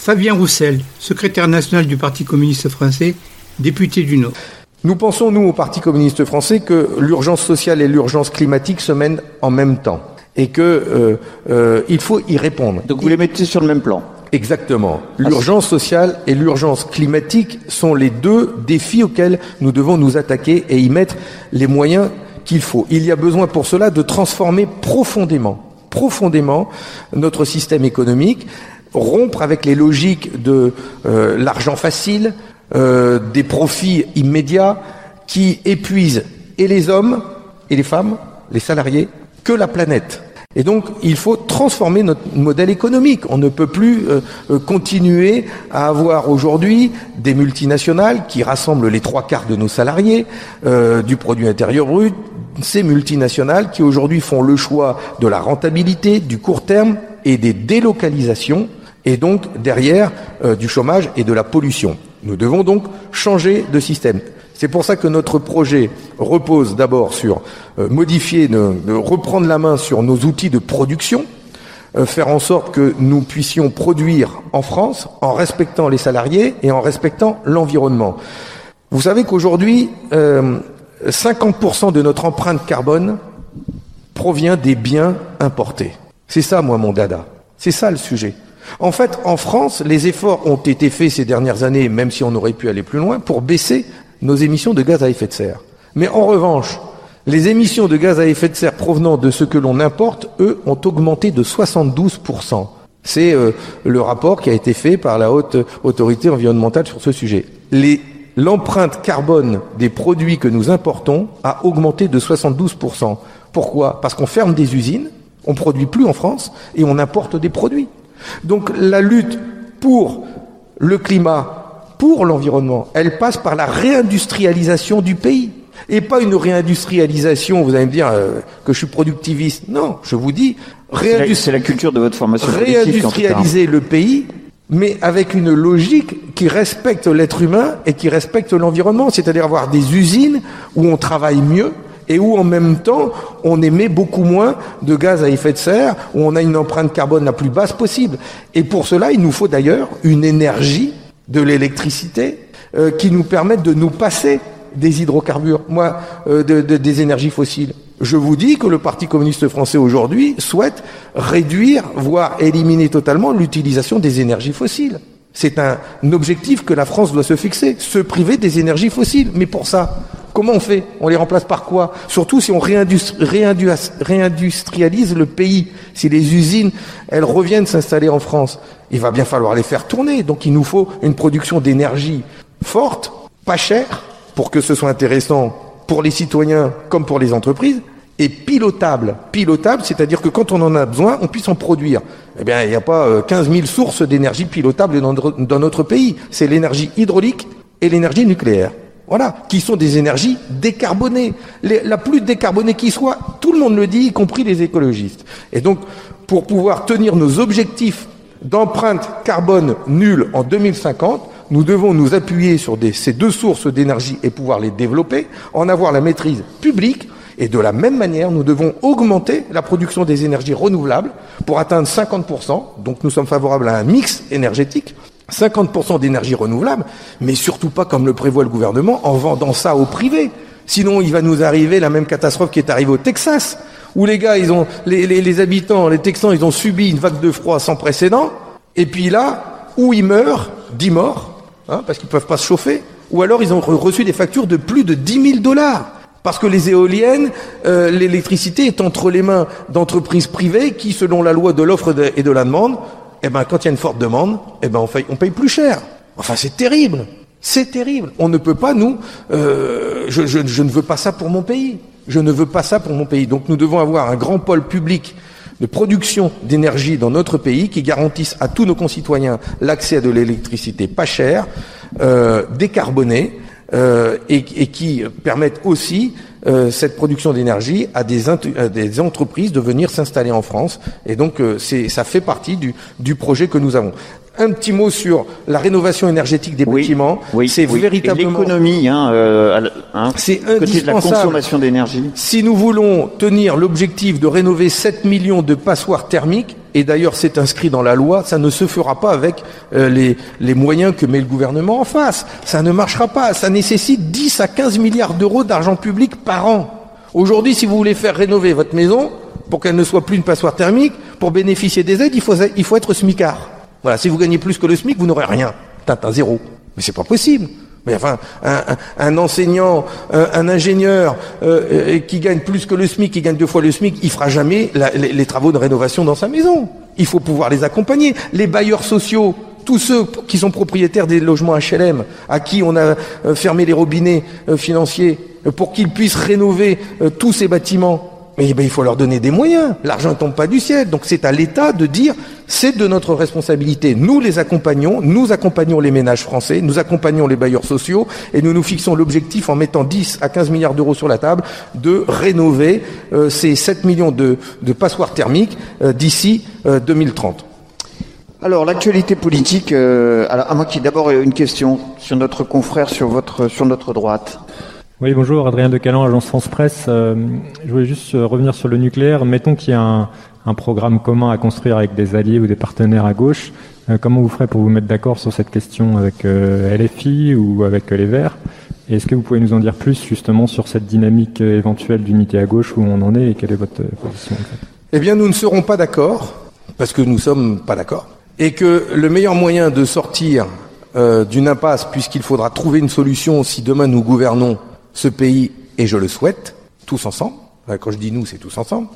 Fabien Roussel, secrétaire national du Parti communiste français, député du Nord. Nous pensons, nous, au Parti communiste français, que l'urgence sociale et l'urgence climatique se mènent en même temps et que il faut y répondre. Donc vous les mettez sur le même plan? Exactement. L'urgence sociale et l'urgence climatique sont les deux défis auxquels nous devons nous attaquer et y mettre les moyens qu'il faut. Il y a besoin pour cela de transformer profondément notre système économique, rompre avec les logiques de l'argent facile, des profits immédiats qui épuisent et les hommes et les femmes, les salariés, que la planète. Et donc, il faut transformer notre modèle économique. On ne peut plus continuer à avoir aujourd'hui des multinationales qui rassemblent les 3/4 de nos salariés, du produit intérieur brut, ces multinationales qui aujourd'hui font le choix de la rentabilité, du court terme et des délocalisations, et donc derrière du chômage et de la pollution. Nous devons donc changer de système. C'est pour ça que notre projet repose d'abord sur modifier, de reprendre la main sur nos outils de production, faire en sorte que nous puissions produire en France en respectant les salariés et en respectant l'environnement. Vous savez qu'aujourd'hui, 50% de notre empreinte carbone provient des biens importés. C'est ça, moi, mon dada. C'est ça le sujet. En fait, en France, les efforts ont été faits ces dernières années, même si on aurait pu aller plus loin, pour baisser nos émissions de gaz à effet de serre. Mais en revanche, les émissions de gaz à effet de serre provenant de ce que l'on importe, eux, ont augmenté de 72%. C'est le rapport qui a été fait par la Haute Autorité environnementale sur ce sujet. L'empreinte carbone des produits que nous importons a augmenté de 72%. Pourquoi ? Parce qu'on ferme des usines, on ne produit plus en France et on importe des produits. Donc la lutte pour le climat, pour l'environnement, elle passe par la réindustrialisation du pays. Et pas une réindustrialisation, vous allez me dire que je suis productiviste. Non, je vous dis, c'est la culture de votre formation. Réindustrialiser le pays, mais avec une logique qui respecte l'être humain et qui respecte l'environnement. C'est-à-dire avoir des usines où on travaille mieux et où en même temps on émet beaucoup moins de gaz à effet de serre, où on a une empreinte carbone la plus basse possible. Et pour cela, il nous faut d'ailleurs une énergie, de l'électricité, qui nous permette de nous passer des hydrocarbures, des énergies fossiles. Je vous dis que le Parti communiste français aujourd'hui souhaite réduire, voire éliminer totalement l'utilisation des énergies fossiles. C'est un objectif que la France doit se fixer, se priver des énergies fossiles. Mais pour ça, comment on fait ? On les remplace par quoi ? Surtout si on réindustrialise le pays, si les usines, elles reviennent s'installer en France, il va bien falloir les faire tourner. Donc il nous faut une production d'énergie forte, pas chère, pour que ce soit intéressant pour les citoyens comme pour les entreprises, et pilotable. Pilotable, c'est-à-dire que quand on en a besoin, on puisse en produire. Eh bien, il n'y a pas 15 000 sources d'énergie pilotable dans notre pays. C'est l'énergie hydraulique et l'énergie nucléaire. Voilà, qui sont des énergies décarbonées. La plus décarbonée qui soit, tout le monde le dit, y compris les écologistes. Et donc, pour pouvoir tenir nos objectifs d'empreinte carbone nulle en 2050, nous devons nous appuyer sur ces deux sources d'énergie et pouvoir les développer, en avoir la maîtrise publique. Et de la même manière, nous devons augmenter la production des énergies renouvelables pour atteindre 50%. Donc nous sommes favorables à un mix énergétique, 50% d'énergie renouvelable, mais surtout pas comme le prévoit le gouvernement, en vendant ça au privé. Sinon, il va nous arriver la même catastrophe qui est arrivée au Texas, où les gars, les habitants, les Texans, ils ont subi une vague de froid sans précédent. Et puis là, où ils meurent, 10 morts, parce qu'ils peuvent pas se chauffer, ou alors ils ont reçu des factures de plus de $10,000. Parce que les éoliennes, l'électricité est entre les mains d'entreprises privées qui, selon la loi de l'offre et de la demande, quand il y a une forte demande, on paye plus cher. Enfin, c'est terrible. C'est terrible. On ne peut pas, je ne veux pas ça pour mon pays. Je ne veux pas ça pour mon pays. Donc nous devons avoir un grand pôle public de production d'énergie dans notre pays qui garantisse à tous nos concitoyens l'accès à de l'électricité pas chère, décarbonée, et qui permettent aussi cette production d'énergie à des entreprises de venir s'installer en France. Et donc ça fait partie du projet que nous avons. Un petit mot sur la rénovation énergétique des bâtiments. C'est véritablement... Et l'économie, c'est indispensable. Côté de la consommation d'énergie. Si nous voulons tenir l'objectif de rénover 7 millions de passoires thermiques, et d'ailleurs c'est inscrit dans la loi, ça ne se fera pas avec les moyens que met le gouvernement en face. Ça ne marchera pas. Ça nécessite 10 à 15 milliards d'euros d'argent public par an. Aujourd'hui, si vous voulez faire rénover votre maison, pour qu'elle ne soit plus une passoire thermique, pour bénéficier des aides, il faut être smicard. Voilà, si vous gagnez plus que le SMIC, vous n'aurez rien. T'as zéro. Mais c'est pas possible. Mais enfin, un enseignant, un ingénieur qui gagne plus que le SMIC, qui gagne 2 fois le SMIC, il fera jamais les travaux de rénovation dans sa maison. Il faut pouvoir les accompagner. Les bailleurs sociaux, tous ceux qui sont propriétaires des logements HLM, à qui on a fermé les robinets financiers pour qu'ils puissent rénover tous ces bâtiments, mais il faut leur donner des moyens. L'argent ne tombe pas du ciel. Donc c'est à l'État de dire, c'est de notre responsabilité. Nous les accompagnons, nous accompagnons les ménages français, nous accompagnons les bailleurs sociaux et nous nous fixons l'objectif en mettant 10 à 15 milliards d'euros sur la table de rénover ces 7 millions de passoires thermiques d'ici 2030. Alors, l'actualité politique, alors, à moi qui d'abord une question sur notre confrère, sur notre droite. Oui, bonjour, Adrien Decalan, Agence France Presse. Je voulais juste revenir sur le nucléaire. Mettons qu'il y a un programme commun à construire avec des alliés ou des partenaires à gauche. Comment vous ferez pour vous mettre d'accord sur cette question avec LFI ou avec les Verts? Et est-ce que vous pouvez nous en dire plus justement sur cette dynamique éventuelle d'unité à gauche, où on en est et quelle est votre position en fait? Eh bien, nous ne serons pas d'accord, parce que nous ne sommes pas d'accord. Et que le meilleur moyen de sortir d'une impasse, puisqu'il faudra trouver une solution si demain nous gouvernons ce pays, et je le souhaite, tous ensemble, quand je dis nous, c'est tous ensemble,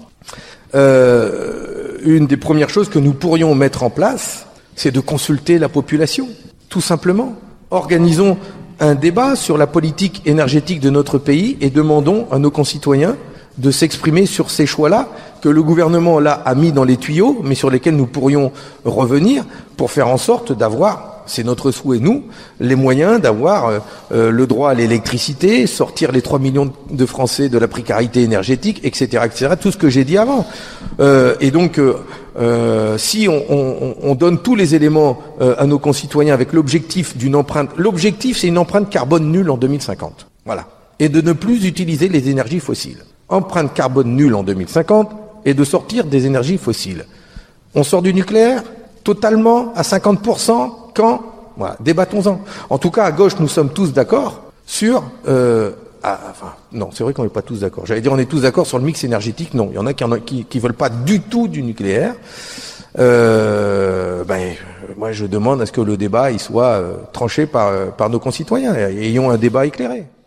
une des premières choses que nous pourrions mettre en place, c'est de consulter la population, tout simplement. Organisons un débat sur la politique énergétique de notre pays et demandons à nos concitoyens de s'exprimer sur ces choix-là que le gouvernement là a mis dans les tuyaux, mais sur lesquels nous pourrions revenir pour faire en sorte d'avoir, c'est notre souhait nous, les moyens d'avoir le droit à l'électricité, sortir les 3 millions de Français de la précarité énergétique, etc., etc., tout ce que j'ai dit avant. Et donc, si on donne tous les éléments à nos concitoyens avec l'objectif d'une empreinte, l'objectif c'est une empreinte carbone nulle en 2050, voilà, et de ne plus utiliser les énergies fossiles. Empreinte carbone nulle en 2050 et de sortir des énergies fossiles. On sort du nucléaire totalement à 50% quand? Voilà, débattons-en. En tout cas, à gauche, nous sommes tous d'accord sur... non, c'est vrai qu'on n'est pas tous d'accord. J'allais dire on est tous d'accord sur le mix énergétique. Non, il y en a qui veulent pas du tout du nucléaire. Moi, je demande à ce que le débat il soit tranché par nos concitoyens. Ayons un débat éclairé.